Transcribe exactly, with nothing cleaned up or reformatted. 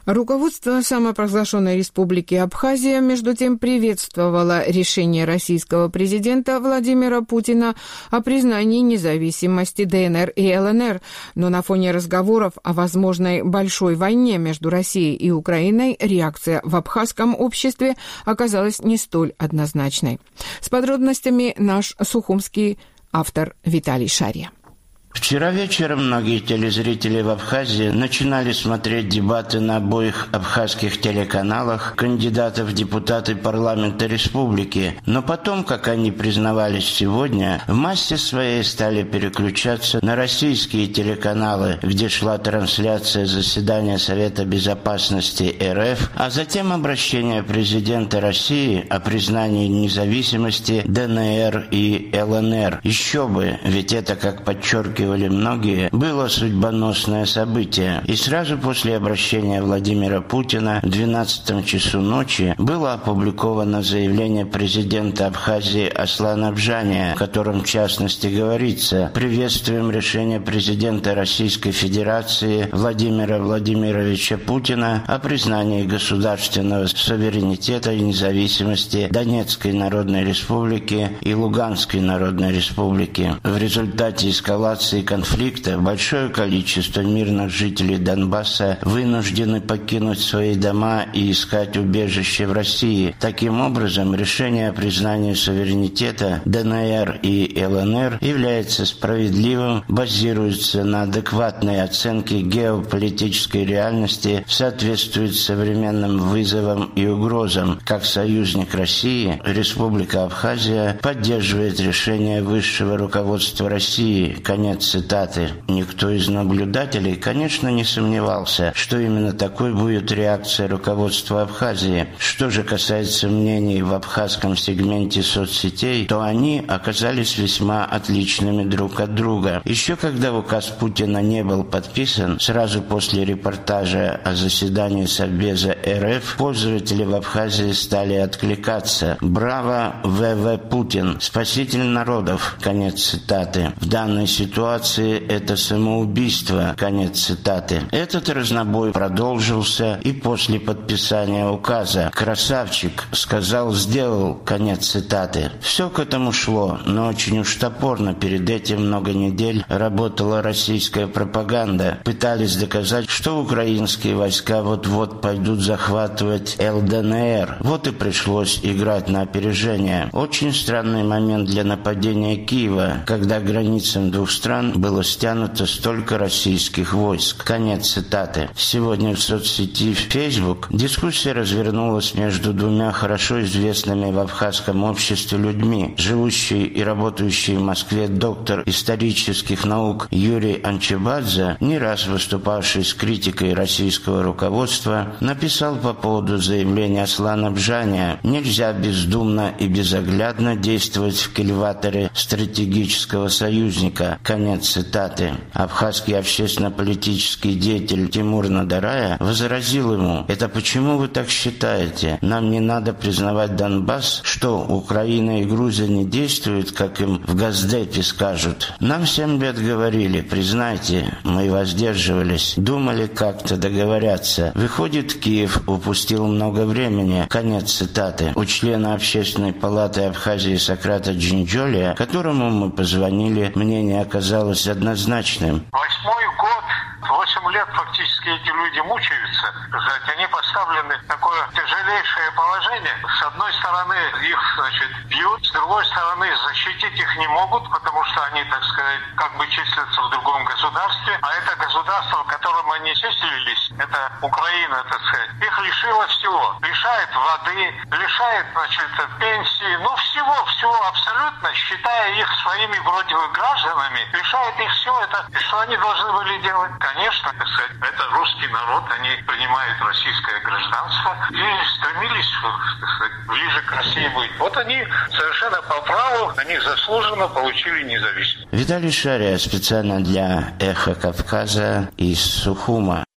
Руководство самопровозглашенной республики Абхазия, между тем, приветствовало решение российского президента Владимира Путина о признании независимости ДНР и ЛНР, но на фоне разговоров о возможной большой войне между Россией и Украиной реакция в абхазском обществе оказалась не столь однозначной. С подробностями наш сухумский автор Виталий Шария. Вчера вечером многие телезрители в Абхазии начинали смотреть дебаты на обоих абхазских телеканалах кандидатов в депутаты парламента республики, но потом, как они признавались сегодня, в массе своей стали переключаться на российские телеканалы, где шла трансляция заседания Совета Безопасности РФ, а затем обращение президента России о признании независимости ДНР и ЛНР. Еще бы, ведь это, как подчеркивали многие, было судьбоносное событие. И сразу после обращения Владимира Путина в двенадцатом часу ночи было опубликовано заявление президента Абхазии Аслана Бжания, в котором в частности говорится: «Приветствуем решение президента Российской Федерации Владимира Владимировича Путина о признании государственного суверенитета и независимости Донецкой Народной Республики и Луганской Народной Республики. В результате эскалации конфликта большое количество мирных жителей Донбасса вынуждены покинуть свои дома и искать убежище в России. Таким образом, решение о признании суверенитета ДНР и ЛНР является справедливым, базируется на адекватной оценке геополитической реальности, соответствует современным вызовам и угрозам. Как союзник России, Республика Абхазия поддерживает решение высшего руководства России». Конец цитаты. Никто из наблюдателей, конечно, не сомневался, что именно такой будет реакция руководства Абхазии. Что же касается мнений в абхазском сегменте соцсетей, то они оказались весьма отличными друг от друга. Еще когда указ Путина не был подписан, сразу после репортажа о заседании Совбеза РФ, пользователи в Абхазии стали откликаться: «Браво, ВВ Путин! Спаситель народов!» Конец цитаты. В данной ситуации это самоубийство. Конец цитаты. Этот разнобой продолжился и после подписания указа. «Красавчик! Сказал, сделал!» Конец цитаты. Все к этому шло, но очень уж топорно перед этим много недель работала российская пропаганда. Пытались доказать, что украинские войска вот-вот пойдут захватывать ЛДНР. Вот и пришлось играть на опережение. Очень странный момент для нападения Киева, когда границам двух стран было стянуто столько российских войск. Конец цитаты. Сегодня в соцсети Facebook дискуссия развернулась между двумя хорошо известными в абхазском обществе людьми. Живущий и работающий в Москве доктор исторических наук Юрий Анчебадзе, не раз выступавший с критикой российского руководства, написал по поводу заявления Аслана Бжания: «Нельзя бездумно и безоглядно действовать в кильваторе стратегического союзника». Конец цитаты. Абхазский общественно-политический деятель Тимур Надарая возразил ему: «Это почему вы так считаете? Нам не надо признавать Донбасс? Что, Украина и Грузия не действуют, как им в Госдепе скажут? Нам семь лет говорили: признайте, мы воздерживались, думали как-то договорятся. Выходит, Киев упустил много времени». Конец цитаты. У члена Общественной палаты Абхазии Сократа Джинджолия, которому мы позвонили, мнение оказалось однозначным. Восьмой год, восемь лет фактически эти люди мучаются. Они поставлены в такое тяжелейшее положение. С одной стороны их, значит, бьют, с другой стороны защитить их не могут, потому что они, так сказать, как бы числятся в другом государстве. А это государство, в котором они числились, это Украина, так сказать, их лишило всего. Лишает воды, лишает, значит, пенсии, ну всего, всего абсолютно, считая их своими вроде бы гражданами, лишает их всего это. И что они должны были делать? Конечно, так сказать, это русский народ, они принимают российское гражданство и стремились, так сказать, ближе к России быть. Вот они совершенно по праву, они заслуженно получили независимость. Виталий Шария специально для «Эхо Кавказа» из Сухума.